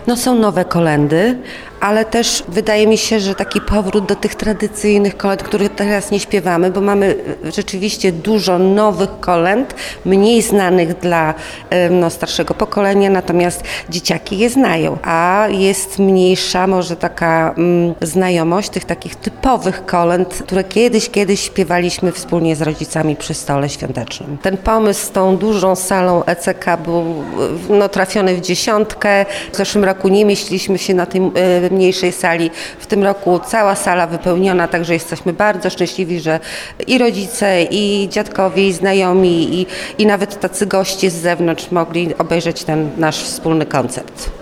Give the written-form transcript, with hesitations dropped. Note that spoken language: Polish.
No są nowe kolędy, ale też wydaje mi się, że taki powrót do tych tradycyjnych kolęd, których teraz nie śpiewamy, bo mamy rzeczywiście dużo nowych kolęd, mniej znanych dla starszego pokolenia, natomiast dzieciaki je znają, a jest mniejsza może taka znajomość tych takich typowych kolęd, które kiedyś śpiewaliśmy wspólnie z rodzicami przy stole świątecznym. Ten pomysł z tą dużą salą ECK był trafiony w dziesiątkę. W zeszłym roku nie mieściliśmy się na tej mniejszej sali. W tym roku cała sala wypełniona, także jesteśmy bardzo szczęśliwi, że i rodzice, i dziadkowie, i znajomi, i nawet tacy goście z zewnątrz mogli obejrzeć ten nasz wspólny koncert.